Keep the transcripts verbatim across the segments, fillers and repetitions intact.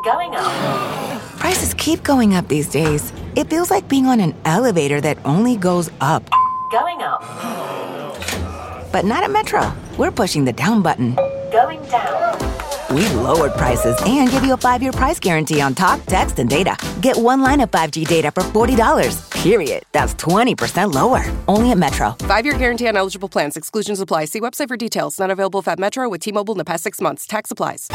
Going up. Prices keep going up these days. It feels like being on an elevator that only goes up. Going up. But not at Metro. We're pushing the down button. Going down. We've lowered prices and give you a five-year price guarantee on talk, text, and data. Get one line of five G data for forty dollars. Period. That's twenty percent lower. Only at Metro. Five-year guarantee on eligible plans. Exclusions apply. See website for details. Not available at Metro with T-Mobile in the past six months. Tax applies.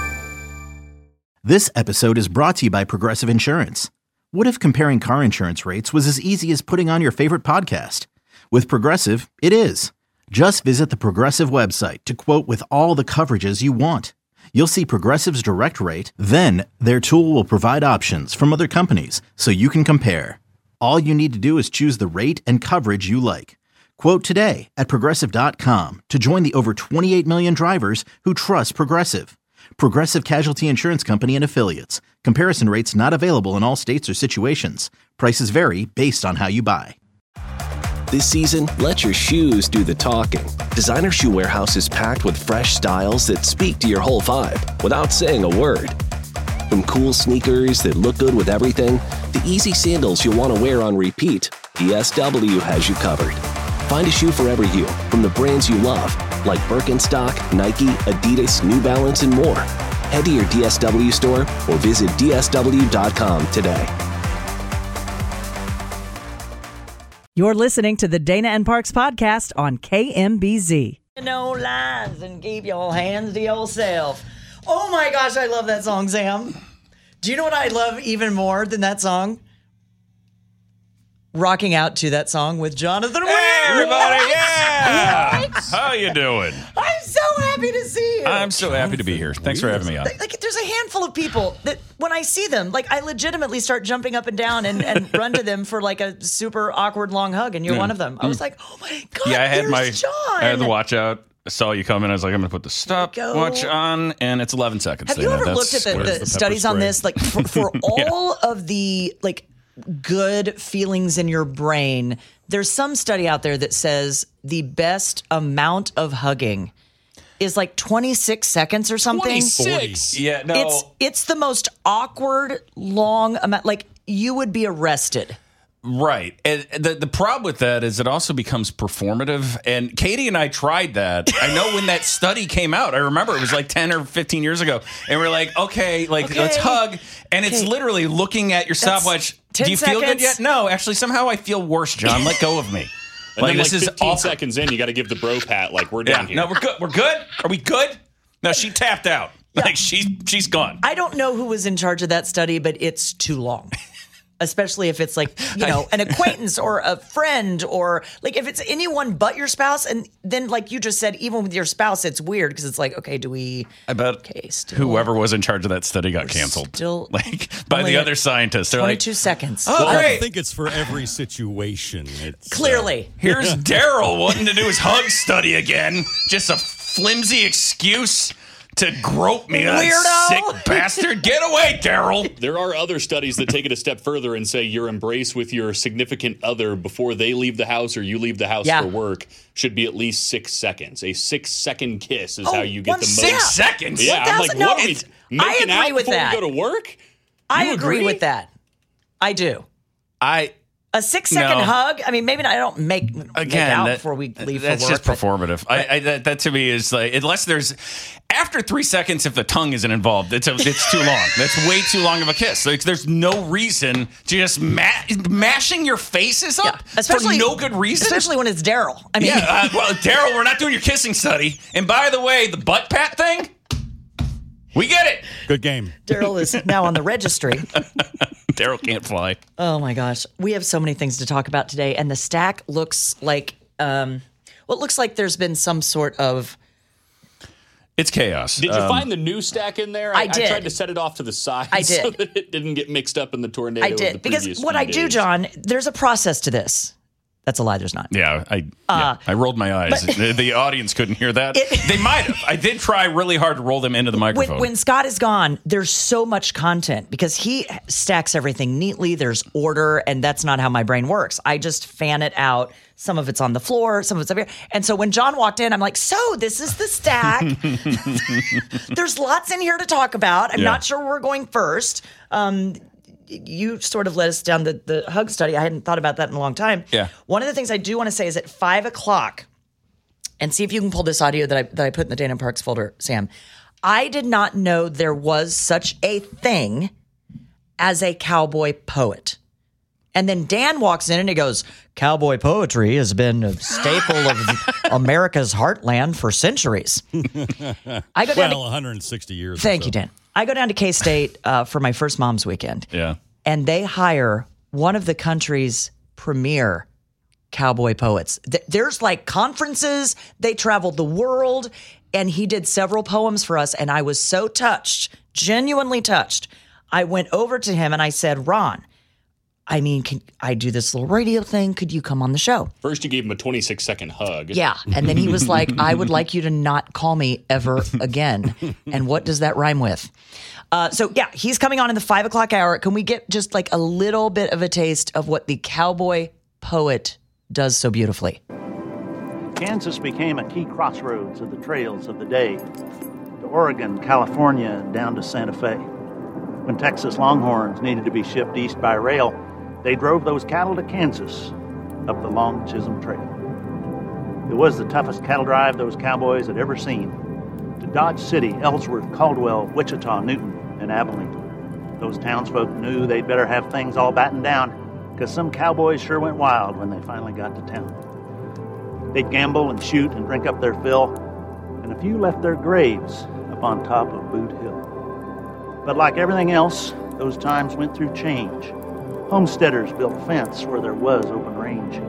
This episode is brought to you by Progressive Insurance. What if comparing car insurance rates was as easy as putting on your favorite podcast? With Progressive, it is. Just visit the Progressive website to quote with all the coverages you want. You'll see Progressive's direct rate, then their tool will provide options from other companies so you can compare. All you need to do is choose the rate and coverage you like. Quote today at Progressive dot com to join the over twenty-eight million drivers who trust Progressive. Progressive Casualty Insurance Company and Affiliates. Comparison rates not available in all states or situations. Prices vary based on how you buy. This season, let your shoes do the talking. Designer Shoe Warehouse is packed with fresh styles that speak to your whole vibe without saying a word. From cool sneakers that look good with everything, to easy sandals you'll want to wear on repeat, D S W has you covered. Find a shoe for every you, from the brands you love, like Birkenstock, Nike, Adidas, New Balance, and more. Head to your D S W store or visit D S W dot com today. You're listening to the Dana and Parks podcast on K M B Z. No lies and keep your hands to yourself. Oh my gosh, I love that song, Sam. Do you know what I love even more than that song? Rocking out to that song with Jonathan Weir. Hey, everybody, yeah! What? How you doing? I'm so happy to see you. I'm so happy to be here. Thanks for having me on. Like, like, there's a handful of people that when I see them, like I legitimately start jumping up and down and, and run to them for like a super awkward long hug, and you're Yeah. one of them. I was like, oh my God, Yeah, I had there's my, John. I had the watch out. I saw you coming. I was like, I'm going to put the stopwatch on, and it's eleven seconds. Have you Dana. ever That's looked at the, where's the, the pepper studies on spray? this? Like for, for Yeah. all of the like good feelings in your brain, there's some study out there that says the best amount of hugging is like twenty-six seconds or something. twenty-six? Yeah, no. It's it's the most awkward long amount. Like you would be arrested. Right. And the, the problem with that is it also becomes performative. And Katie and I tried that. I know when that study came out, I remember it was like ten or fifteen years ago. And we're like, okay, like Okay. let's hug. And it's Okay. literally looking at your That's stopwatch. ten Do you feel good seconds. yet? No, actually, somehow I feel worse, John. Let go of me. And then, this like, is fifteen awful. seconds in, you got to give the bro pat, like, we're Yeah, done here. no, we're good. We're good. Are we good? No, she tapped out. Like she's she's gone. I don't know who was in charge of that study, but it's too long. Especially if it's like, you know, an acquaintance or a friend or like if it's anyone but your spouse. And then, like you just said, even with your spouse, it's weird because it's like, okay, do we. I bet Okay, still. whoever was in charge of that study got canceled. Still. Like by only the at other scientists. They're like, twenty-two seconds. oh, I great. don't think it's for every situation. It's, Clearly. Here's Daryl wanting to do his hug study again. Just a flimsy excuse to grope me, that Weirdo. sick bastard. Get away, Daryl. There are other studies that take it a step further and say your embrace with your significant other before they leave the house or you leave the house Yeah. for work should be at least six seconds. A six-second kiss is Oh, how you get one the most. sec- Six seconds. Yeah, I'm like, one thousand no, what? Are we it's- making I agree out with before that. we go to work? I You agree, agree? with that. I do. I A six second No. hug. I mean, maybe not, I don't make, make again out that- before we leave that's for work. just but- performative. I, I that, that to me is like unless there's after three seconds if the tongue isn't involved, it's a, it's too long. That's way too long of a kiss. Like, there's no reason to just ma- mashing your faces up especially for no good reason. Especially when it's Daryl. I mean, yeah, uh, well, Daryl, we're not doing your kissing study. And by the way, the butt pat thing, we get it. Good game. Daryl is now on the registry. Daryl can't fly. Oh my gosh. We have so many things to talk about today. And the stack looks like, um, well, it looks like there's been some sort of. It's chaos. Did you Um, find the new stack in there? I did. I tried to set it off to the side I so did. that it didn't get mixed up in the tornado. I of the did. Because previous what few I do, days. John, there's a process to this. That's a lie. There's not. Yeah, I Uh, yeah, I rolled my eyes. but- the, the audience couldn't hear that. It- they might have. I did try really hard to roll them into the microphone. When, when Scott is gone, there's so much content because he stacks everything neatly. There's order, and that's not how my brain works. I just fan it out. Some of it's on the floor, some of it's up here. And so when John walked in, I'm like, so this is the stack. There's lots in here to talk about. I'm Yeah. not sure where we're going first. Um, you sort of led us down the, the hug study. I hadn't thought about that in a long time. Yeah. One of the things I do want to say is at five o'clock, and see if you can pull this audio that I, that I put in the Dana Parks folder, Sam. I did not know there was such a thing as a cowboy poet. And then Dan walks in and he goes, cowboy poetry has been a staple of America's heartland for centuries. I go down Well, to, one hundred sixty years. or thank so. you, Dan. I go down to K-State uh, for my first mom's weekend. yeah. And they hire one of the country's premier cowboy poets. Th- There's like conferences. They traveled the world. And he did several poems for us. And I was so touched, genuinely touched. I went over to him and I said, Ron, I mean, can I do this little radio thing? Could you come on the show? First, you gave him a twenty-six second hug. Yeah. And then he was like, I would like you to not call me ever again. And what does that rhyme with? Uh, so, yeah, he's coming on in the five o'clock hour. Can we get just like a little bit of a taste of what the cowboy poet does so beautifully? Kansas became a key crossroads of the trails of the day, to Oregon, California, down to Santa Fe. When Texas Longhorns needed to be shipped east by rail, they drove those cattle to Kansas up the long Chisholm Trail. It was the toughest cattle drive those cowboys had ever seen. To Dodge City, Ellsworth, Caldwell, Wichita, Newton, and Abilene. Those townsfolk knew they'd better have things all battened down, because some cowboys sure went wild when they finally got to town. They'd gamble and shoot and drink up their fill, and a few left their graves up on top of Boot Hill. But like everything else, those times went through change. Homesteaders built fence where there was open range.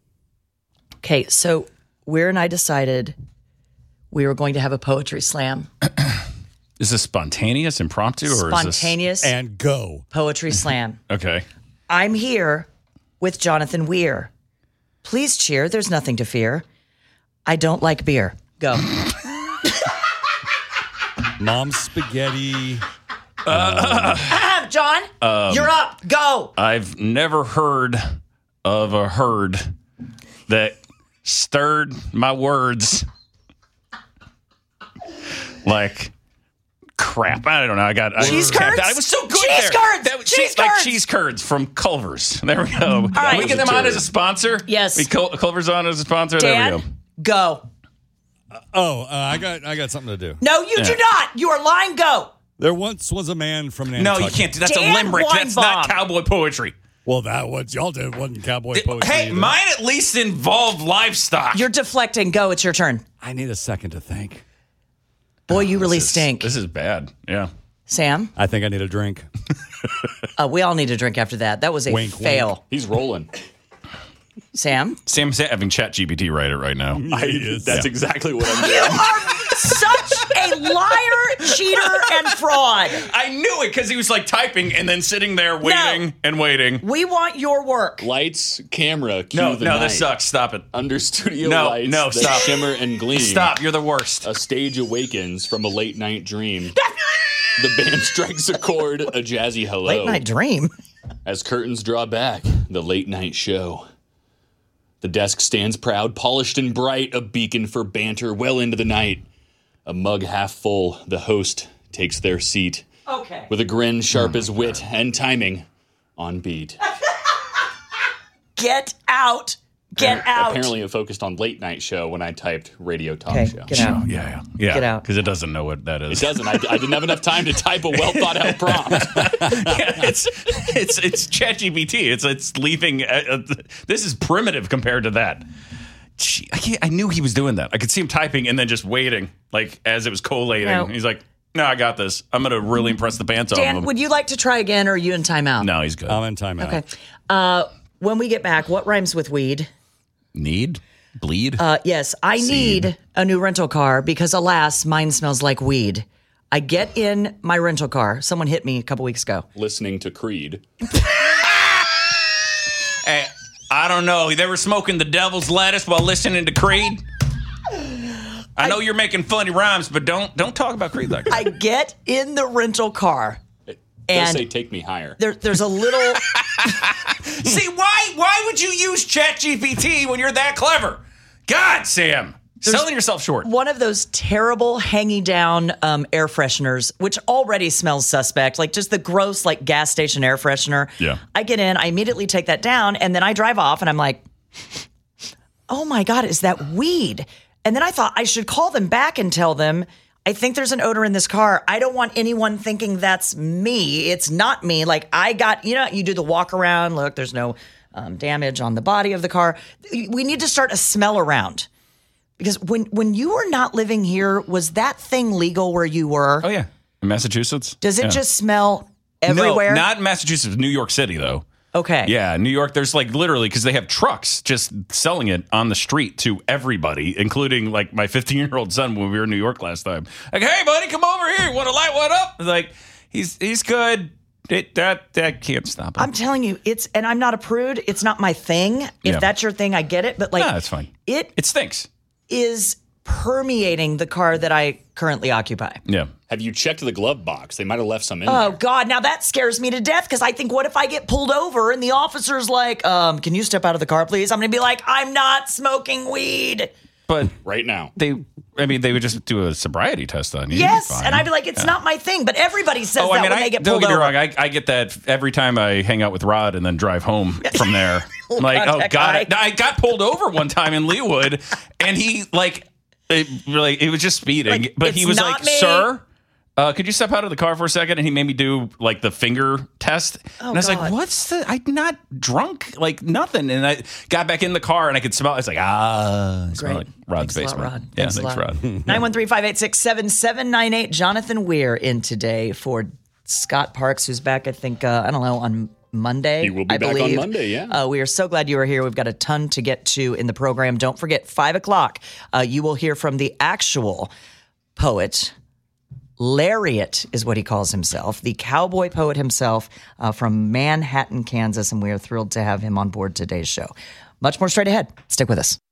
Okay, so Weir and I decided we were going to have a poetry slam. Is this spontaneous, impromptu, or Spontaneous And go. poetry slam. is this okay? I'm here with Jonathan Weir. Please cheer. There's nothing to fear. I don't like beer. Go. Mom's spaghetti. John, you're up. Go. I've never heard of a herd that stirred my words like crap. I don't know. I got I, Cheese curds? I was so good Cheese there. curds! That was Cheese like curds! cheese curds from Culver's. There we go. right. Can we get them on as a sponsor? Yes. We Cul- Culver's on as a sponsor. There we Dan, go. go. Oh, uh, I got I got something to do. No, you do Yeah. not. You are lying. Go. There once was a man from Nantucket. No, you can't do that's Dan a limerick. That's not Weinbaum. cowboy poetry. Well, that what y'all did wasn't cowboy poetry. Hey, either. mine at least involved livestock. You're deflecting. Go. It's your turn. I need a second to think. Boy, you really This is- stink. This is bad. Yeah. Sam, I think I need a drink. uh, we all need a drink after that. That was a Wink, fail. wink. He's rolling. Sam? Sam's having ChatGPT write it right now. I, that's Yeah. exactly what I'm You doing. are such a liar, cheater, and fraud. I knew it because he was like typing and then sitting there waiting and waiting. We want your work. Lights, camera, cue No, the no, night. this sucks. Stop it. Under studio No, lights no, that stop. shimmer and gleam. Stop. You're the worst. A stage awakens from a late night dream. The band strikes a chord, a jazzy hello. Late night dream. As curtains draw back, the late night show. The desk stands proud, polished and bright, a beacon for banter well into the night. A mug half full, the host takes their seat. Okay. With a grin sharp as wit and timing on beat. Get out. Get out. Apparently it focused on late night show when I typed radio talk Okay, show. get out. Oh, yeah, yeah. Yeah. Get out. Because it doesn't know what that is. It doesn't. I, I didn't have enough time to type a well thought out prompt. Yeah, it's it's it's ChatGPT. It's it's leaving. Uh, uh, this is primitive compared to that. Gee, I can't, I knew he was doing that. I could see him typing and then just waiting, like as it was collating. No. He's like, "No, I got this. I'm gonna really impress the pants off Dan, him." would you like to try again or are you in timeout? No, he's good. I'm in timeout. Okay. Uh, when we get back, what rhymes with weed? Need bleed. Uh, yes, I Seed. need a new rental car because, alas, mine smells like weed. I get in my rental car. Someone hit me a couple weeks ago. Listening to Creed. Hey, I don't know. They were smoking the devil's lettuce while listening to Creed. I know I, you're making funny rhymes, but don't don't talk about Creed like that. I get in the rental car. It and does say take me higher. There, there's a little... See, why why would you use ChatGPT when you're that clever? God, Sam. There's selling yourself short. One of those terrible hanging down um, air fresheners, which already smells suspect, like just the gross like gas station air freshener. Yeah. I get in, I immediately take that down, and then I drive off, and I'm like, oh my God, is that weed? And then I thought I should call them back and tell them, I think there's an odor in this car. I don't want anyone thinking that's me. It's not me. Like I got, you know, you do the walk around. Look, there's no um, damage on the body of the car. We need to start a smell around. Because when, when you were not living here, was that thing legal where you were? Oh, yeah. In Massachusetts. Does it yeah. just smell everywhere? No, not in Massachusetts. New York City, though. Okay. Yeah, New York, there's like literally, because they have trucks just selling it on the street to everybody, including like my fifteen-year-old son when we were in New York last time. Like, hey, buddy, come over here. Want to light one up? Like, he's he's good. It, that that can't stop him. I'm telling you, it's, and I'm not a prude. It's not my thing. If Yeah. that's your thing, I get it. But like, nah, that's fine. It It stinks. is permeating the car that I currently occupy. Yeah. Have you checked the glove box? They might have left some in Oh, there. God. Now that scares me to death because I think, what if I get pulled over and the officer's like, um, can you step out of the car, please? I'm going to be like, I'm not smoking weed. But right now, they, I mean, they would just do a sobriety test on you. Yes. You'd be fine. And I'd be like, it's Yeah. not my thing. But everybody says Oh, that I mean, when I, they get don't pulled get me over. wrong. I, I get that every time I hang out with Rod and then drive home from there. I'm like, oh, contact God. guy. I, I got pulled over one time in Leawood, and he, like, it, really, it was just speeding. Like, but he it's was not like, me. sir, uh, could you step out of the car for a second? And he made me do, like, the finger test. Oh, and I was God. like, what's the, I'm not drunk, like, nothing. And I got back in the car, and I could smell it. It's like, ah, I smell Great. like Rod's Thanks a lot, basement. Rod. Yeah, Thanks a thanks, lot. Rod. nine one three, five eight six, seven seven nine eight. Jonathan Weir in today for Scott Parks, who's back, I think, uh, I don't know, on Monday. He will be I back on believe. Monday, yeah. Uh, we are so glad you are here. We've got a ton to get to in the program. Don't forget, five o'clock, uh, you will hear from the actual poet. Lariat is what he calls himself, the cowboy poet himself uh, from Manhattan, Kansas, and we are thrilled to have him on board today's show. Much more straight ahead. Stick with us.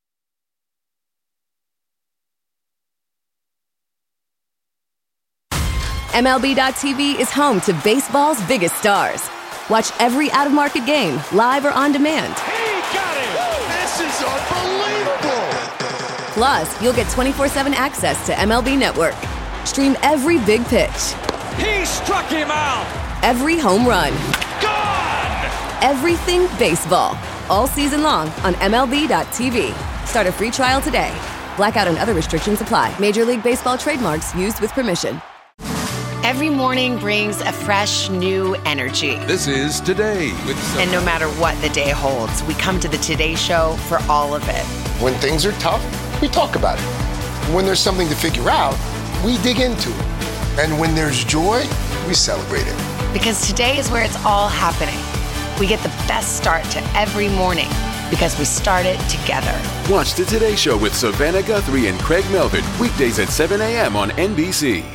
M L B dot T V is home to baseball's biggest stars. Watch every out-of-market game, live or on demand. He got it! This is unbelievable! Plus, you'll get twenty-four seven access to M L B Network. Stream every big pitch, He struck him out! every home run, Gone! everything baseball. All season long on M L B dot T V. Start a free trial today. Blackout and other restrictions apply. Major League Baseball trademarks used with permission. Every morning brings a fresh, new energy. This is Today with And no matter what the day holds, we come to the Today Show for all of it. When things are tough, we talk about it. When there's something to figure out, we dig into it. And when there's joy, we celebrate it. Because today is where it's all happening. We get the best start to every morning because we start it together. Watch the Today Show with Savannah Guthrie and Craig Melvin weekdays at seven a.m. on N B C.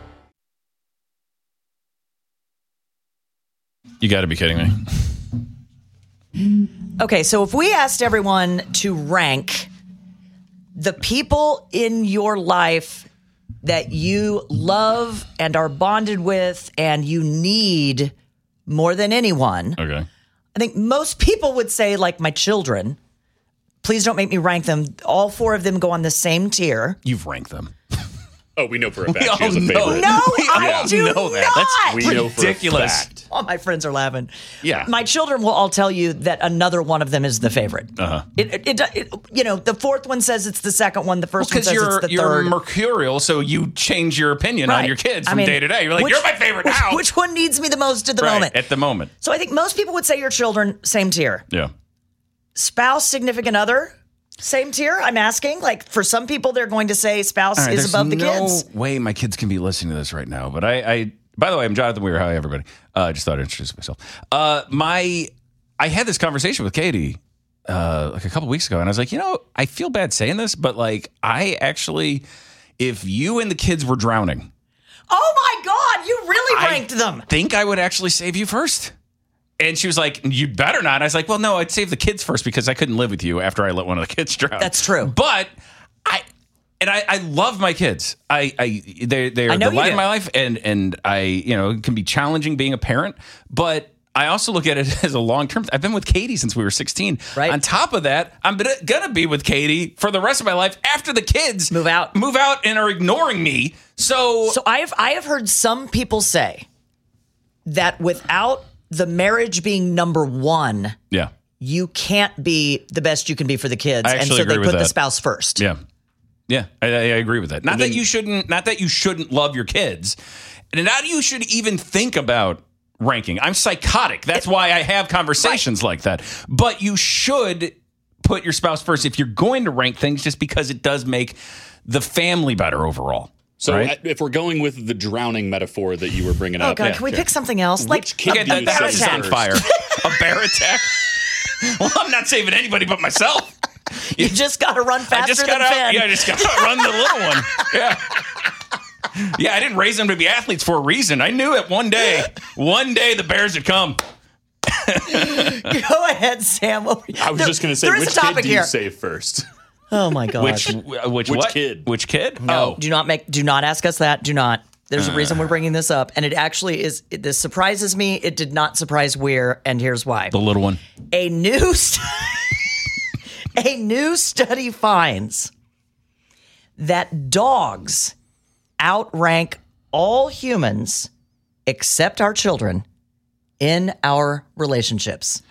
You got to be kidding me. Okay, so if we asked everyone to rank the people in your life that you love and are bonded with and you need more than anyone, Okay. I think most people would say, like, my children. Please don't make me rank them. All four of them go on the same tier. You've ranked them. Oh, we know for a We fact she has a all know. favorite. No, We I all do know that. not. That's We know for a ridiculous. fact. All my friends are laughing. Yeah. My children will all tell you that another one of them is the favorite. Uh-huh. It, it, it, it, you know, the fourth one says it's the second one. The first one Because says you're it's the you're third. mercurial, so you change your opinion on Right. your kids I from mean, day to day. You're like, which- you're my favorite which, now. Which one needs me the most at the right, moment? at the moment. So I think most people would say your children, same tier. Yeah. Spouse, significant other, same tier. I'm asking. Like, for some people, they're going to say spouse All right, is there's above the no kids. way my kids can be listening to this right now. But I, I by the way, I'm Jonathan Weir. Hi, everybody. Uh, I just thought I'd introduce myself. Uh, my, I had this conversation with Katie uh, like a couple weeks ago, and I was like, you know, I feel bad saying this, but like, I actually, if you and the kids were drowning, Oh my God, you really I ranked them. think I would actually save you first. And she was like, "You'd better not." I was like, "Well, no, I'd save the kids first because I couldn't live with you after I let one of the kids drown." That's true. But I and I, I love my kids. I, I they they are I know the you light do. of my life, and and I you know it can be challenging being a parent, but I also look at it as a long term. I've been with Katie since we were sixteen. Right. On top of that, I'm gonna be with Katie for the rest of my life after the kids move out, move out, and are ignoring me. So, so I have I have heard some people say that without the marriage being number one, yeah, you can't be the best you can be for the kids, I and actually so agree they with put the that. spouse first. Yeah, yeah, I, I agree with that. Not And then- that you shouldn't, not that you shouldn't love your kids, and not that you should even think about ranking. I'm psychotic. That's why I have conversations like that. But you should put your spouse first if you're going to rank things, just because it does make the family better overall. So right? uh, if we're going with the drowning metaphor that you were bringing Oh up, God, yeah, can we yeah. pick something else? Like Which kid a, do a you bear house is attack. on fire. A bear attack? Well, I'm not saving anybody but myself. You just got to run faster I just than gotta, Finn. Yeah, I just got to run the little one. Yeah. Yeah, I didn't raise them to be athletes for a reason. I knew it one day. One day the Bears would come. Go ahead, Sam. I was There- just going to say, there is which a kid topic do you here. save first? Oh my God. Which which, Which what? kid? Which kid? No, Oh. do not make. Do not ask us that. Do not. There's a Uh. reason we're bringing this up, and it actually is. It, this surprises me. It did not surprise Weir, and here's why. The little one. A new st- a new study finds that dogs outrank all humans except our children in our relationships.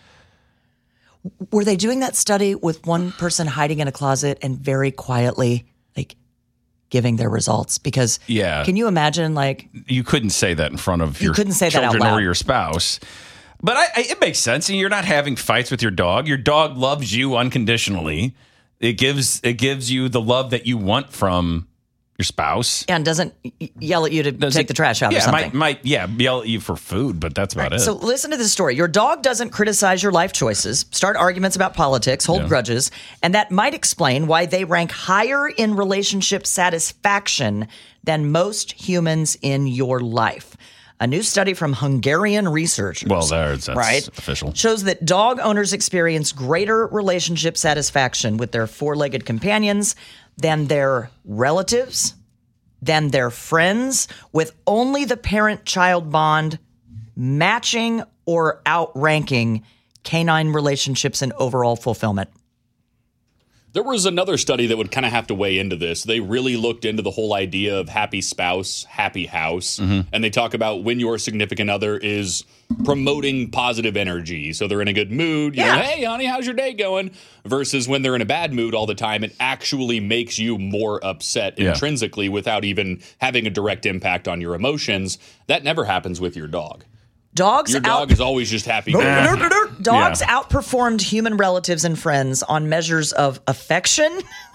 Were they doing that study with one person hiding in a closet and very quietly, like, giving their results? Because Yeah. can you imagine, like, You couldn't say that in front of You your couldn't say that out children loud. or your spouse. But I, I, it makes sense. You're not having fights with your dog. Your dog loves you unconditionally. It gives it gives you the love that you want from your spouse. and doesn't y- yell at you to Does take it- the trash out yeah, or something? Might, might yeah yell at you for food, but that's about it. So listen to this story. Your dog doesn't criticize your life choices, start arguments about politics, hold Yeah. grudges, and that might explain why they rank higher in relationship satisfaction than most humans in your life. A new study from Hungarian researchers well, there's that's right? official. shows that dog owners experience greater relationship satisfaction with their four-legged companions than their relatives, than their friends, with only the parent-child bond matching or outranking canine relationships in overall fulfillment. There was another study that would kind of have to weigh into this. They really looked into the whole idea of happy spouse, happy house. Mm-hmm. And they talk about when your significant other is promoting positive energy. So they're in a good mood. You Yeah. know, hey, honey, how's your day going? Versus when they're in a bad mood all the time, it actually makes you more upset Yeah. intrinsically without even having a direct impact on your emotions. That never happens with your dog. Dogs Your dog out- is always just happy. Dogs Yeah. outperformed human relatives and friends on measures of affection,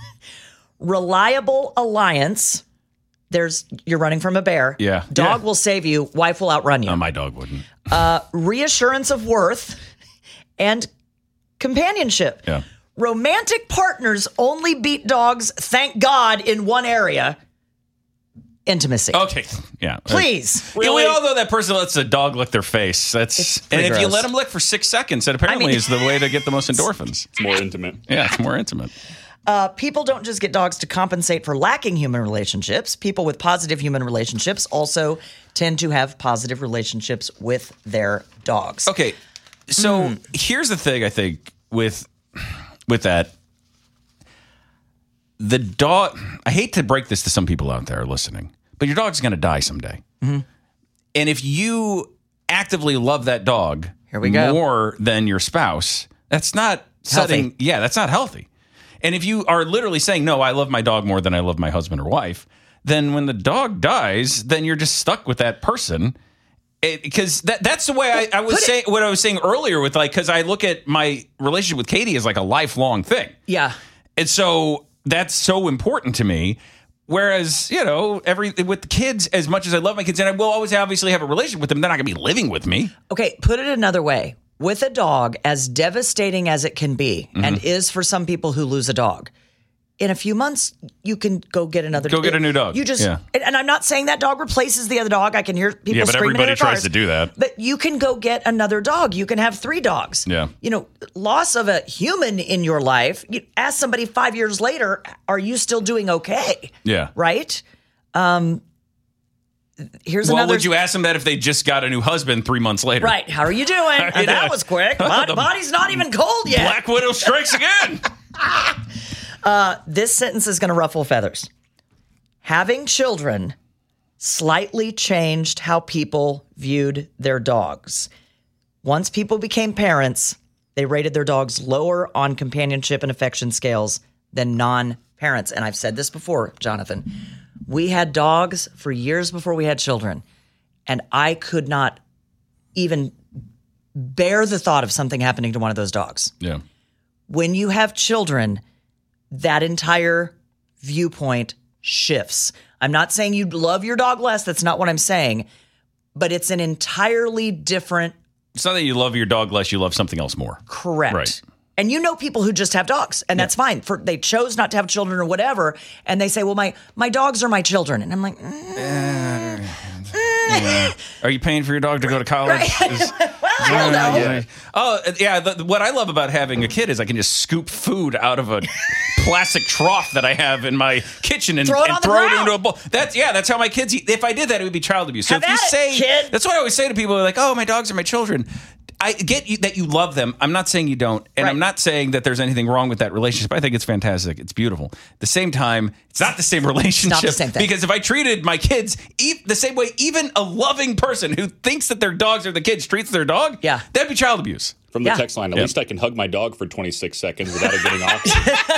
reliable alliance. There's you're running from a bear. Yeah. Dog Yeah. will save you. Wife will outrun you. No, my dog wouldn't. Uh, reassurance of worth and companionship. Yeah. Romantic partners only beat dogs, thank God, in one area: intimacy. Okay. Yeah. Please. Yeah, we all know that person lets a dog lick their face. That's It's and pretty if you gross. let them lick for six seconds, that apparently I mean- is the way to get the most endorphins. It's more intimate. Yeah, it's more intimate. Uh, people don't just get dogs to compensate for lacking human relationships. People with positive human relationships also tend to have positive relationships with their dogs. Okay, so Hmm. here's the thing. I think with with that, the dog. I hate to break this to some people out there listening, but your dog's going to die someday. Mm-hmm. And if you actively love that dog Here we go. more than your spouse, that's not setting. Healthy. Yeah, that's not healthy. And if you are literally saying, no, I love my dog more than I love my husband or wife, then when the dog dies, then you're just stuck with that person. Because that, that's the way I, I was put it- saying, what I was saying earlier with like, because I look at my relationship with Katie as like a lifelong thing. Yeah. And so that's so important to me. Whereas, you know, every with the kids, as much as I love my kids, and I will always obviously have a relationship with them, they're not going to be living with me. Okay, put it another way. With a dog, as devastating as it can be, Mm-hmm. and is for some people who lose a dog, in a few months, you can go get another Go get a new dog. You just, Yeah. and, and I'm not saying that dog replaces the other dog. I can hear people Yeah, but screaming in everybody their tries cars. to do that. But you can go get another dog. You can have three dogs. Yeah. You know, loss of a human in your life, you ask somebody five years later, are you still doing okay? Yeah. Right? Um, here's Well, another. would you ask them that if they just got a new husband three months later? Right. How are you doing? Yeah. And that was quick. My The body's not even cold yet. Black Widow strikes again. Uh, this sentence is going to ruffle feathers. Having children slightly changed how people viewed their dogs. Once people became parents, they rated their dogs lower on companionship and affection scales than non-parents. And I've said this before, Jonathan. We had dogs for years before we had children, and I could not even bear the thought of something happening to one of those dogs. Yeah. When you have children, that entire viewpoint shifts. I'm not saying you love your dog less. That's not what I'm saying. But it's an entirely different. It's not that you love your dog less, you love something else more. Correct. Right. And you know people who just have dogs, and that's fine. For they chose not to have children or whatever, and they say, "Well, my my dogs are my children," and I'm like, mm. Yeah. Are you paying for your dog to go to college? Is- well, I don't know. Yeah. Oh, yeah. The, what I love about having a kid is I can just scoop food out of a plastic trough that I have in my kitchen and Throw it and on the throw it ground. into a bowl. That's yeah. That's how my kids eat. If I did that, it would be child abuse. So Have if you at it, say, kid. that's what I always say to people. Like, oh, my dogs are my children. I get you, that you love them. I'm not saying you don't. And Right. I'm not saying that there's anything wrong with that relationship. I think it's fantastic. It's beautiful. At the same time, it's not the same relationship. same thing. Because if I treated my kids e- the same way, even a loving person who thinks that their dogs are the kids treats their dog, yeah. that'd be child abuse. From the Yeah. text line, at Yeah. least I can hug my dog for twenty-six seconds without it getting off.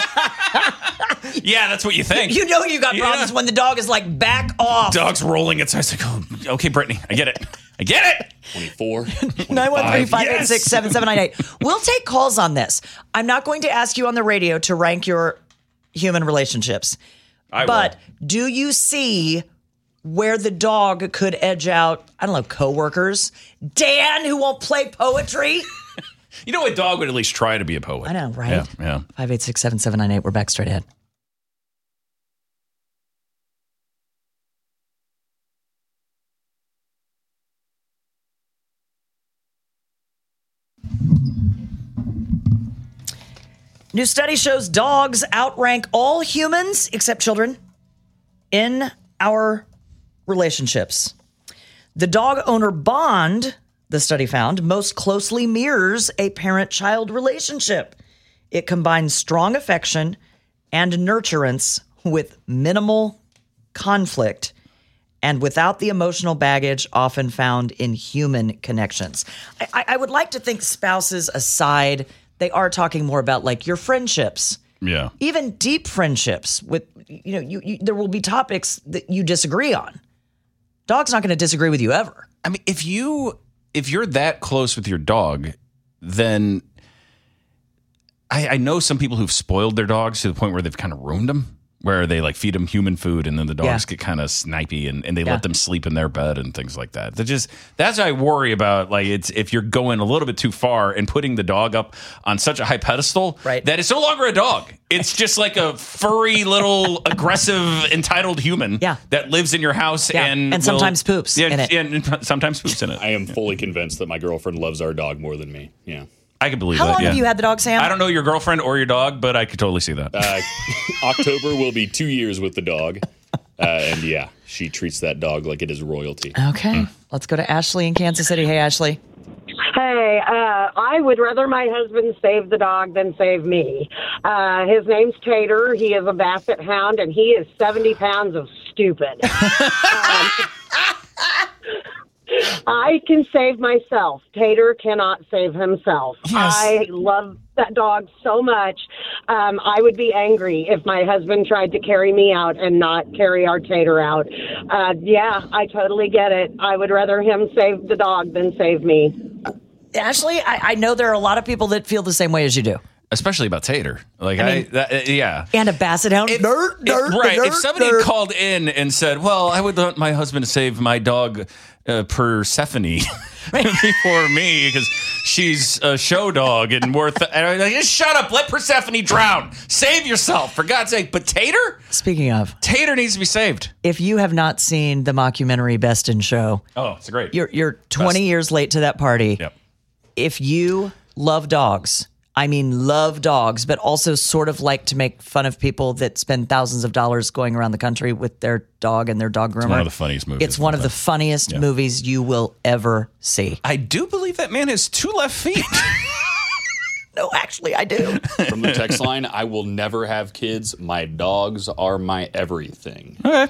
Yeah, that's what you think. You know you got Yeah. problems when the dog is like, back off. Dog's rolling its eyes like, oh, okay, Brittany, I get it. I get it. twenty-four, nine one three, five eight six, Yes. seven seven nine eight. We'll take calls on this. I'm not going to ask you on the radio to rank your human relationships. I will. but do you see where the dog could edge out, I don't know, coworkers? Dan, who won't play poetry? You know, a dog would at least try to be a poet. I know, right? Yeah, yeah. five eight six, seven seven nine eight. We're back straight ahead. New study shows dogs outrank all humans except children in our relationships. The dog owner bond, the study found, most closely mirrors a parent-child relationship. It combines strong affection and nurturance with minimal conflict and without the emotional baggage often found in human connections. I, I would like to think, spouses aside, they are talking more about like your friendships. Yeah. Even deep friendships with, you know, you, you there will be topics that you disagree on. Dog's not going to disagree with you ever. I mean, if you if you're that close with your dog, then I, I know some people who've spoiled their dogs to the point where they've kind of ruined them, where they like feed them human food and then the dogs Yeah. get kind of snipey and, and they Yeah. let them sleep in their bed and things like that. That just that's what I worry about. Like it's if you're going a little bit too far and putting the dog up on such a high pedestal Right. that it's no longer a dog. It's just like a furry little aggressive entitled human Yeah. that lives in your house Yeah. and And sometimes poops yeah, in it. and, and sometimes poops in it. I am fully convinced that my girlfriend loves our dog more than me. Yeah. I can believe How that. long yeah. have you had the dog, Sam? I don't know your girlfriend or your dog, but I could totally see that. Uh, October will be two years with the dog. Uh, and yeah, she treats that dog like it is royalty. Okay. Let's go to Ashley in Kansas City. Hey, Ashley. Hey, uh, I would rather my husband save the dog than save me. Uh, his name's Tater. He is a basset hound, and he is seventy pounds of stupid. um, I can save myself. Tater cannot save himself. Yes. I love that dog so much. Um, I would be angry if my husband tried to carry me out and not carry our Tater out. Uh, yeah, I totally get it. I would rather him save the dog than save me. Ashley, I, I know there are a lot of people that feel the same way as you do. Especially about Tater. Like, I I, mean- that, uh, yeah. And a basset hound. If- Nerd, if- nerd, right. nerd, If somebody nerd. called in and said, well, I would want my husband to save my dog uh, Persephone, before me because she's a show dog and worth. And I'm like, just shut up. Let Persephone drown. Save yourself, for God's sake. But Tater? Speaking of, Tater needs to be saved. If you have not seen the mockumentary Best in Show, oh, it's great. You're you're twenty Best. years late to that party. Yep. If you love dogs, I mean, love dogs, but also sort of like to make fun of people that spend thousands of dollars going around the country with their dog and their dog groomer. It's one of the funniest movies. It's one of the funniest yeah. movies you will ever see. I do believe that man has two left feet. No, actually, I do. From the text line, I will never have kids. My dogs are my everything. Okay.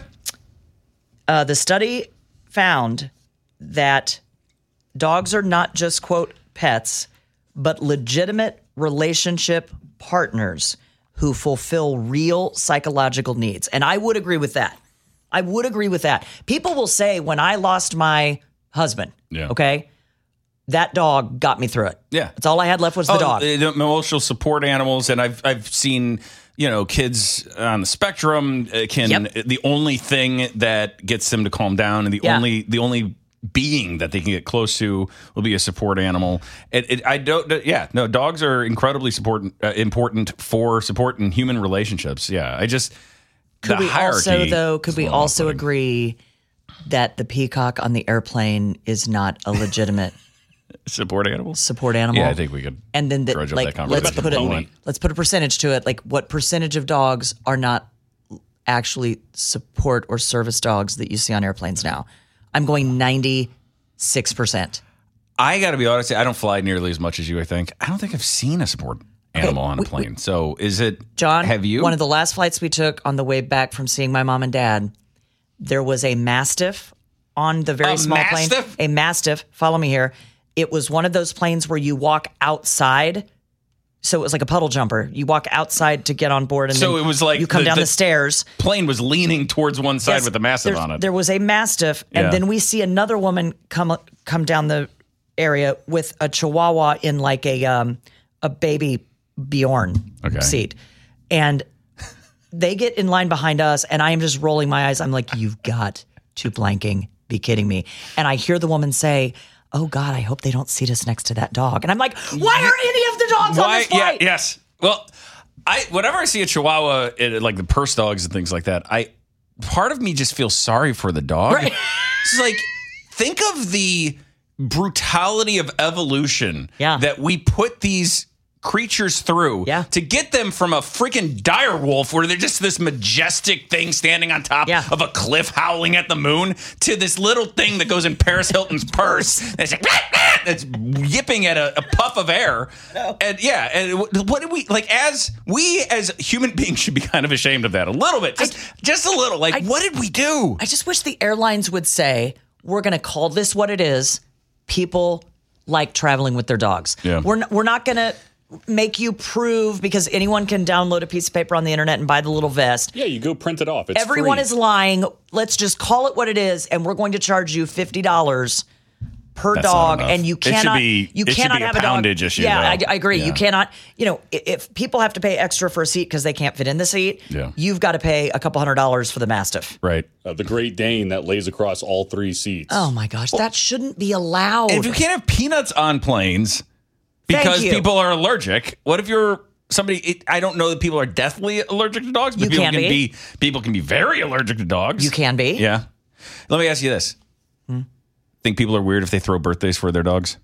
Uh, the study found that dogs are not just, quote, pets, but legitimate relationship partners who fulfill real psychological needs. And I would agree with that. I would agree with that. People will say, when I lost my husband, yeah. okay, that dog got me through it. Yeah. That's all I had left was the oh, dog. The emotional support animals. And I've I've seen, you know, kids on the spectrum uh, can, yep. the only thing that gets them to calm down and the yeah. only, the only being that they can get close to will be a support animal. It, it, I don't. Yeah, no. Dogs are incredibly support, uh, important for support in human relationships. Yeah, I just could the we hierarchy also though? Could we also agree that the peacock on the airplane is not a legitimate support animal? Support animal. Yeah, I think we could. And then the, dredge up like that let's conversation. put it. Let's put a percentage to it. Like what percentage of dogs are not actually support or service dogs that you see on airplanes now? I'm going ninety-six percent. I got to be honest, I don't fly nearly as much as you, I think. I don't think I've seen a support animal okay, on a we, plane. We, so is it, John, have you? One of the last flights we took on the way back from seeing my mom and dad, there was a Mastiff on the very a small Mastiff? plane. A Mastiff. Follow me here. It was one of those planes where you walk outside. So it was like a puddle jumper. You walk outside to get on board, and so then it was like you come the, down the the stairs. Plane was leaning towards one side yes, with the Mastiff on it. There was a Mastiff, and yeah. then we see another woman come come down the area with a Chihuahua in like a um, a baby Bjorn okay. seat, and they get in line behind us, and I am just rolling my eyes. I'm like, "You've got to blanking be kidding me!" And I hear the woman say, "Oh God, I hope they don't seat us next to that dog." And I'm like, "Why are any of the dogs Why, on this flight?" Yeah, yes. Well, I whenever I see a Chihuahua, it, like the purse dogs and things like that, I part of me just feels sorry for the dog. Right. It's like, think of the brutality of evolution yeah. that we put these creatures through yeah. to get them from a freaking dire wolf where they're just this majestic thing standing on top yeah. of a cliff howling at the moon to this little thing that goes in Paris Hilton's purse that's like that's yipping at a, a puff of air. And yeah, and what did we like as we as human beings should be kind of ashamed of that a little bit. Just I, just a little. Like I, what did we do? I just wish the airlines would say, we're going to call this what it is. People like traveling with their dogs. Yeah. We're n- we're not going to make you prove, because anyone can download a piece of paper on the internet and buy the little vest. Yeah, you go print it off. It's Everyone free. is lying. Let's just call it what it is, and we're going to charge you fifty dollars per That's dog, not and you It should cannot be- you it should cannot be a have a dog. poundage issue, Yeah, though. I, I agree. Yeah. You cannot. You know, i- if people have to pay extra for a seat because they can't fit in the seat, Yeah. you've got to pay a couple hundred dollars for the Mastiff. Right. Uh, the Great Dane that lays across all three seats. Oh my gosh, that shouldn't be allowed. And if you can't have peanuts on planes Thank because you. people are allergic, what if you're somebody? It, I don't know that people are deathly allergic to dogs, but You people can be. people can be very allergic to dogs. You can be. Yeah. Let me ask you this: Hmm? Think people are weird if they throw birthdays for their dogs?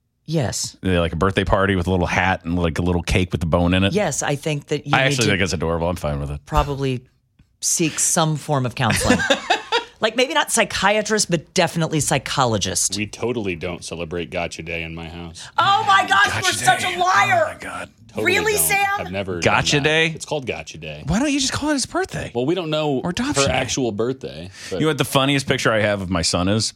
Yes. They like a birthday party with a little hat and like a little cake with the bone in it. Yes, I think that you I need actually to think it's adorable. I'm fine with it. probably seek some form of counseling. Like maybe not psychiatrist, but definitely psychologist. We totally don't celebrate Gotcha Day in my house. Oh my gosh, Gotcha you're such Day. a liar. Oh my god. Totally Really, don't. Sam? I've never Gotcha done that. Day? It's called Gotcha Day. Why don't you just call it his birthday? Well, we don't know Or her adoption day. actual birthday. But You know what the funniest picture I have of my son is?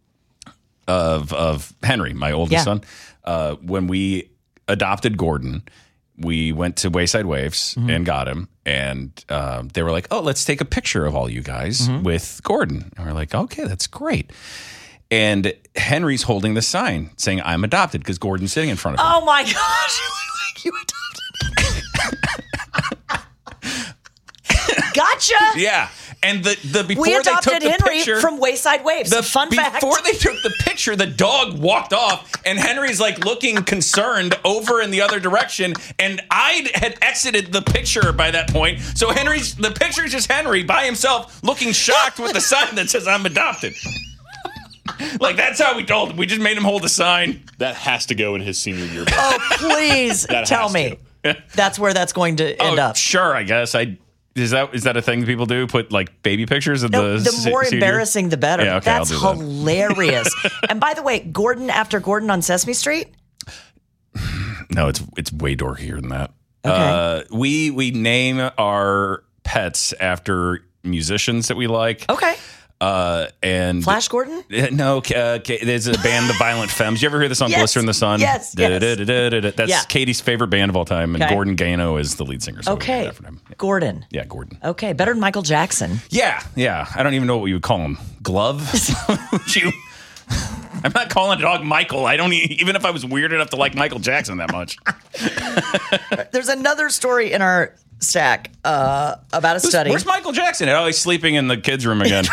Of of Henry, my oldest Yeah. son. Uh, when we adopted Gordon, we went to Wayside Waves Mm-hmm. and got him. And uh, they were like, oh, let's take a picture of all you guys Mm-hmm. with Gordon. And we're like, okay, that's great. And Henry's holding the sign saying, I'm adopted, because Gordon's sitting in front of him. Oh my gosh, you look like you adopted. Gotcha. Yeah. And the, the before we they took adopted the Henry picture, from Wayside Waves. the, Fun fact. Before they took the picture, the dog walked off, and Henry's like looking concerned over in the other direction. And I had exited the picture by that point. So Henry's the picture is just Henry by himself, looking shocked with the sign that says "I'm adopted." Like, that's how we told him. We just made him hold a sign. That has to go in his senior yearbook. Oh, please That tell has me. That's where that's going to end oh, up. Sure, I guess. I is that is that a thing that people do? Put like baby pictures of No, the the more se- senior? embarrassing, the better. Yeah, okay, That's I'll do that. hilarious. And by the way, Gordon after Gordon on Sesame Street? No, it's it's way dorkier than that. Okay. Uh, we we name our pets after musicians that we like. Okay. Uh, and Flash Gordon? Uh, no, uh, there's a band, the Violent Femmes. You ever hear the song Yes. "Glister in the Sun"? Yes, yes. Da-da-da-da-da-da. That's Yeah. Katie's favorite band of all time, and Okay. Gordon Gano is the lead singer. So we named Okay. after him. Yeah. Gordon. Yeah, Gordon. Okay, better than Michael Jackson. Yeah, yeah. I don't even know what you would call him. Glove? Would you? I'm not calling a dog Michael. I don't e- even if I was weird enough to like Michael Jackson that much. There's another story in our stack uh, about a Who's- study. Where's Michael Jackson? Oh, he's sleeping in the kids' room again.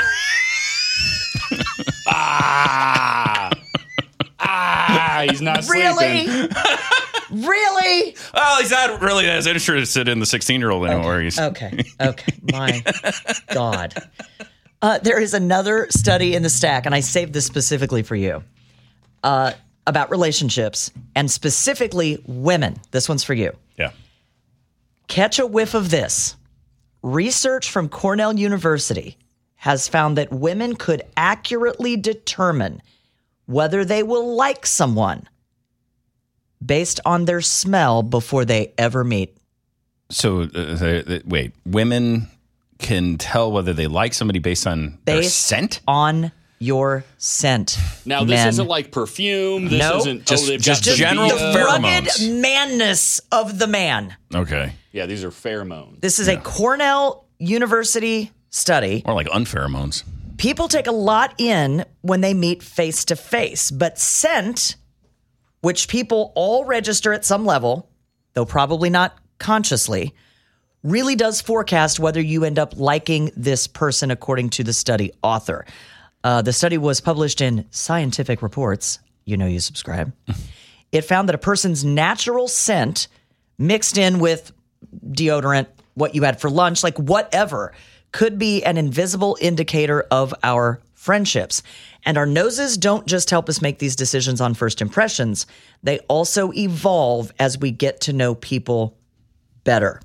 ah, ah, he's not Really? sleeping. Really? Oh, he's not really as interested in the sixteen-year-old anymore. He's Okay. Okay. My God. Uh, there is another study in the stack, and I saved this specifically for you, uh, about relationships and specifically women. This one's for you. Yeah. Catch a whiff of this. Research from Cornell University has found that women could accurately determine whether they will like someone based on their smell before they ever meet. So, uh, they, they- wait, women can tell whether they like somebody based on their Based scent? on your scent. Now, this men. isn't like perfume. This Nope. isn't Just- oh, they've just got general Davida. the pheromones. rugged manness of the man. Okay. Yeah, these are pheromones. This is a Cornell University study. Or like unpheromones. People take a lot in when they meet face to face, but scent, which people all register at some level, though probably not consciously, really does forecast whether you end up liking this person, according to the study author. Uh, the study was published in Scientific Reports. You know you subscribe. It found that a person's natural scent mixed in with deodorant, what you had for lunch, like whatever, could be an invisible indicator of our friendships. And our noses don't just help us make these decisions on first impressions. They also evolve as we get to know people better.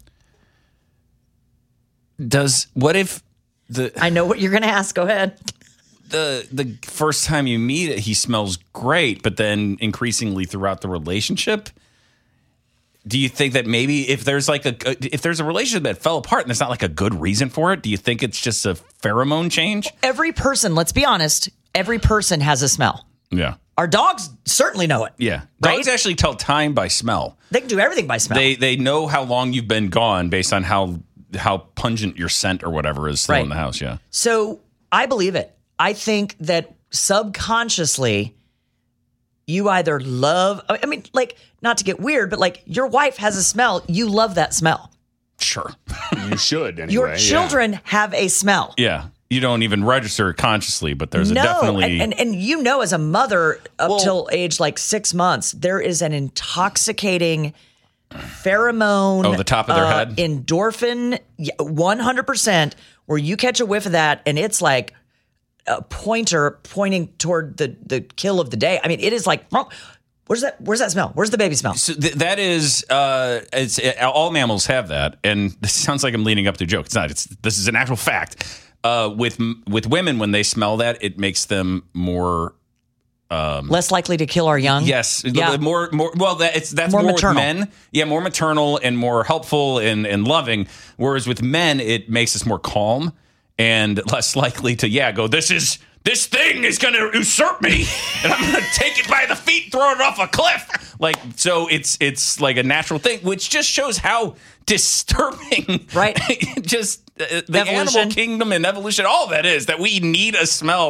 Does, what if the... I know what you're going to ask. Go ahead. the the first time you meet it, he smells great, but then increasingly throughout the relationship, do you think that maybe if there's like a if there's a relationship that fell apart and there's not like a good reason for it, do you think it's just a pheromone change? Every person, let's be honest, every person has a smell. Yeah. Our dogs certainly know it. Yeah. Right? Dogs actually tell time by smell. They can do everything by smell. They they know how long you've been gone based on how how pungent your scent or whatever is still Right. in the house. Yeah. So I believe it. I think that subconsciously, you either love, I mean, like, not to get weird, but like your wife has a smell, you love that smell. Sure. You should anyway. Your yeah. children have a smell. Yeah. You don't even register it consciously, but there's no, a definitely and, and and you know, as a mother up till age like six months, there is an intoxicating pheromone. Oh, the top of their uh, head? endorphin, one hundred percent. Where you catch a whiff of that, and it's like a pointer pointing toward the the kill of the day. I mean, it is like, where's that? Where's that smell? Where's the baby smell? So th- that is, uh, it's it, all mammals have that, and this sounds like I'm leading up to a joke. It's not. It's this is an actual fact. Uh, with with women, when they smell that, it makes them more um, less likely to kill our young. Yes, Yeah. more more. Well, that it's that's More more, maternal. with men. Yeah, more maternal and more helpful and and loving. Whereas with men, it makes us more calm and less likely to yeah go. This is. This thing is going to usurp me, and I'm going to take it by the feet, throw it off a cliff. Like so, it's it's like a natural thing, which just shows how disturbing, right? just uh, the Evolution. animal kingdom and evolution, all that is that we need a smell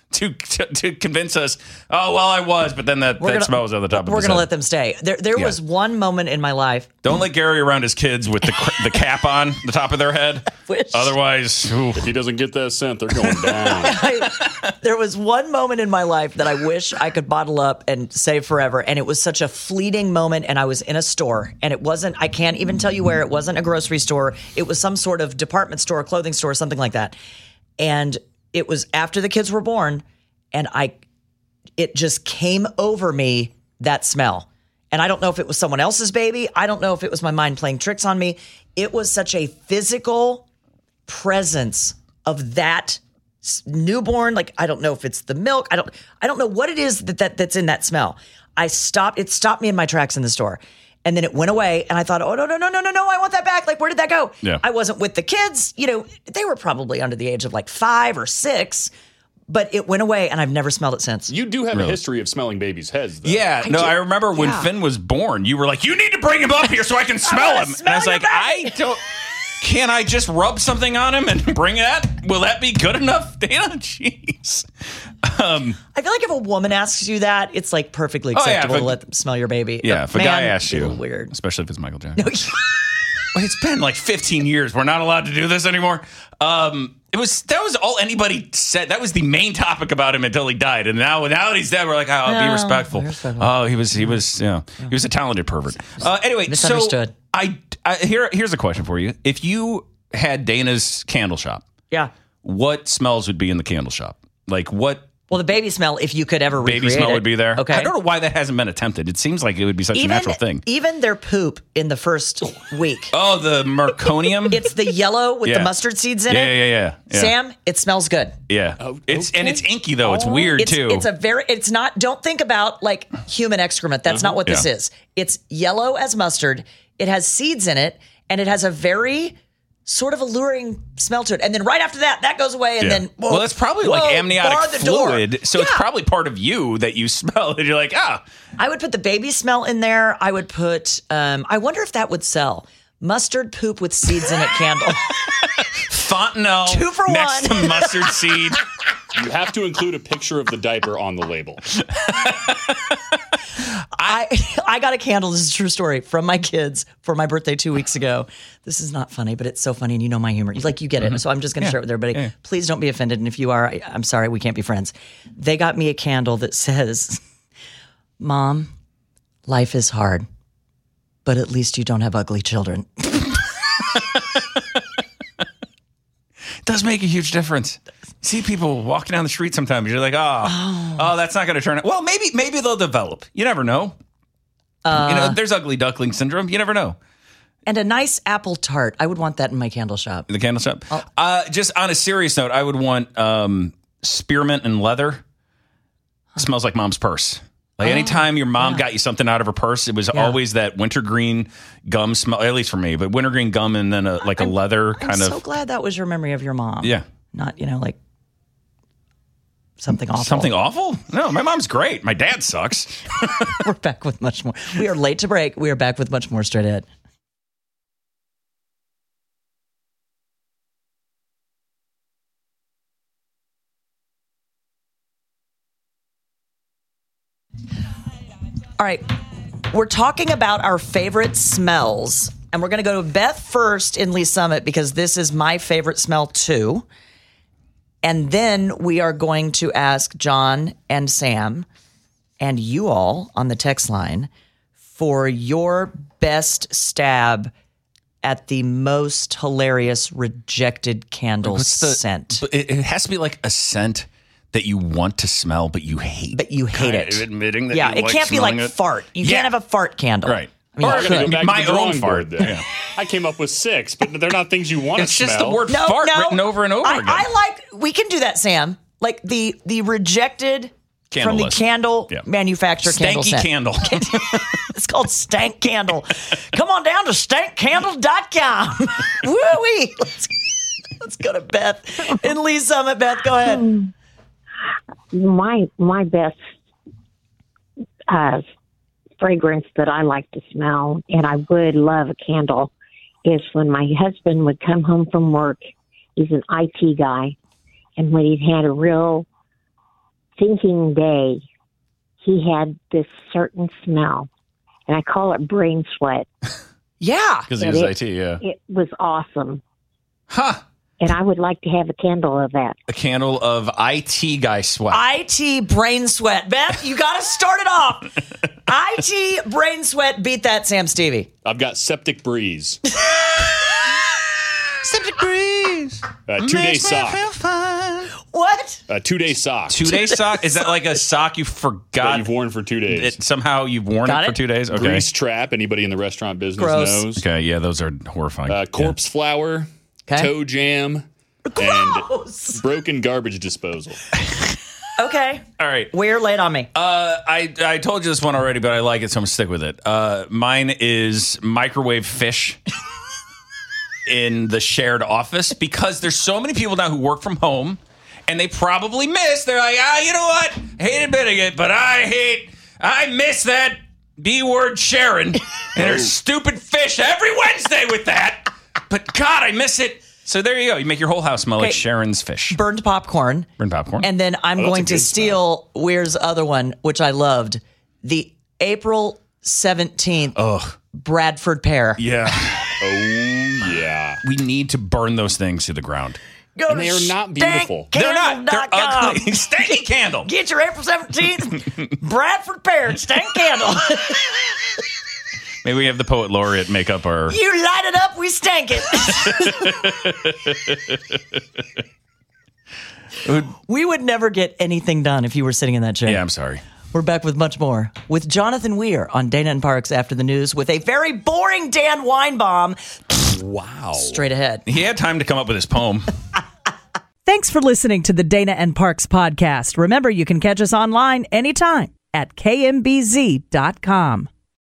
to, to to convince us, oh, well, I was, but then that, that gonna, smell was on the top of We're his going to head. let them stay. There there Yeah. was one moment in my life. Don't let Gary around his kids with the cr- the cap on the top of their head. Wish. Otherwise, ooh. If he doesn't get that scent, they're going down. I, there was one moment in my life that I wish I could bottle up and save forever. And it was such a fleeting moment. And I was in a store, and it wasn't, I can't even tell you where. It wasn't a grocery store. It was some sort of department store, clothing store, something like that. And it was after the kids were born, and I, it just came over me, that smell. And I don't know if it was someone else's baby. I don't know if it was my mind playing tricks on me. It was such a physical presence of that s- newborn. Like, I don't know if it's the milk. I don't, I don't know what it is that, that that's in that smell. I stopped, it stopped me in my tracks in the store. And then it went away, and I thought, oh, no, no, no, no, no, no, I want that back. Like, where did that go? Yeah. I wasn't with the kids. You know, they were probably under the age of like five or six, but it went away, and I've never smelled it since. You do have Really? a history of smelling babies' heads, though. Yeah, no, do. I remember when Yeah. Finn was born, you were like, you need to bring him up here so I can smell wanna him. smell and I was your like, I baby. don't, can I just rub something on him and bring that? Will that be good enough, Dana? Jeez. Um, I feel like if a woman asks you that, it's like perfectly Oh, yeah, acceptable if a- to let them smell your baby. yeah, But if a guy man, asks a you, little weird. especially if it's Michael Jackson. Well, it's been like fifteen years. We're not allowed to do this anymore. Um, it was that was all anybody said. That was the main topic about him until he died. And now, now that he's dead, we're like, oh, No, be respectful. be respectful. Oh, he was, he was, yeah, he was a talented pervert. Uh, anyway, so Misunderstood. I, I here, here's a question for you: if you had Dana's candle shop, Yeah. what smells would be in the candle shop? Like what? Well, the baby smell, if you could ever Baby recreate smell it. would be there. Okay. I don't know why that hasn't been attempted. It seems like it would be such even, a natural thing. Even their poop in the first week. Oh, the merconium. It's the yellow with Yeah. the mustard seeds in yeah, it. yeah, yeah, yeah. Sam, it smells good. Yeah, Oh, it's and okay. it's inky though. It's weird It's, too. it's a very, it's not, don't think about like human excrement. That's not what this Yeah. is. It's yellow as mustard. It has seeds in it, and it has a very sort of alluring smell to it. And then right after that, that goes away, and Yeah. then, whoa, well, it's probably whoa, like bar amniotic the door. fluid, so it's Yeah. probably part of you that you smell. And you're like, ah, I would put the baby smell in there. I would put, um, I wonder if that would sell. Mustard poop with seeds in it candle. fontanelle Two for next one. to mustard seed. You have to include a picture of the diaper on the label. I I got a candle. This is a true story from my kids for my birthday two weeks ago. This is not funny, but it's so funny, and you know my humor. Like you get it, so I'm just going to Yeah. share it with everybody. Yeah. Please don't be offended, and if you are, I, I'm sorry. We can't be friends. They got me a candle that says, "Mom, life is hard, but at least you don't have ugly children." It does make a huge difference. See people walking down the street sometimes. You're like, oh, oh, oh that's not going to turn out. Well, maybe maybe they'll develop. You never know. Uh, you know, there's ugly duckling syndrome. You never know. And a nice apple tart. I would want that in my candle shop. The candle shop. Oh. Uh, just on a serious note, I would want um, spearmint and leather. Smells like mom's purse. Like anytime your mom got you something out of her purse, it was Oh, Yeah. always that wintergreen gum smell. At least for me, but wintergreen gum and then a, like a leather I'm kind so of. glad that was your memory of your mom. Yeah. Not, you know, like something awful. Something awful? No, my mom's great. My dad sucks. We're back with much more. We are late to break. We are back with much more straight ahead. All right. We're talking about our favorite smells. And we're going to go to Beth first in Lee Summit because this is my favorite smell too. And then we are going to ask John and Sam and you all on the text line for your best stab at the most hilarious rejected candle What's the- scent. But it, it has to be like a scent that you want to smell, but you hate. But you hate Kind of it. admitting that yeah, you it like can't be like smelling it. fart. You Yeah. can't have a fart candle. Right. I mean, Or you I'm gonna could. go back My to the drawing own board fart. then. Yeah. I came up with six, but they're not things you want It's to just smell. the word No, fart no. written over and over I, again. I like, we can do that, Sam. Like the the rejected Candle from the list. candle Yeah. manufacturer candle Stanky scent. candle. It's called Stank Candle. Come on down to stank candle dot com. Woo-wee. Let's, let's go to Beth in Lee Summit. Beth, go ahead. My my best uh, fragrance that I like to smell, and I would love a candle, is when my husband would come home from work. He's an I T guy, and when he had a real thinking day, he had this certain smell, and I call it brain sweat. Yeah. Because he And was it- I T, yeah. It was awesome. Huh. And I would like to have a candle of that. A candle of I T guy sweat. I T brain sweat. Beth, you got to start it off. I T brain sweat. Beat that, Sam Stevie. I've got septic breeze. Septic breeze. Uh, two day sock. What? Uh, two day sock. Two day sock? Is that like a sock you forgot? That you've worn for two days. It, somehow you've worn Got it for it? two days? Okay. Grease trap. Anybody in the restaurant business Gross. knows. Okay, yeah, those are horrifying. Uh, corpse flour. Okay. Toe jam. Gross. And broken garbage disposal. Okay. All right. Where? Lay it on me. Uh, I I told you this one already, but I like it, so I'm going to stick with it. Uh, mine is microwave fish in the shared office because there's so many people now who work from home and they probably miss. They're like, ah, you know what? I hate admitting it, but I hate, I miss that B word Sharon and her stupid fish every Wednesday with that. But God, I miss it. So there you go. You make your whole house smell like Okay. Sharon's fish. Burned popcorn. Burned popcorn. And then I'm Oh, that's going a to good steal Weir's other one, which I loved. The April seventeenth Ugh. Bradford pear. Yeah. Oh, yeah. We need to burn those things to the ground. Go And they are not beautiful. They're not. They're ugly. Stanky candle. Get your April seventeenth Bradford pear stank candle. Maybe we have the poet laureate make up our. You light it up, we stank it. We would never get anything done if you were sitting in that chair. Yeah, I'm sorry. We're back with much more with Jonathan Weir on Dana and Parks after the news with a very boring Dan Weinbaum. Wow. Straight ahead. He had time to come up with his poem. Thanks for listening to the Dana and Parks podcast. Remember, you can catch us online anytime at K M B Z dot com.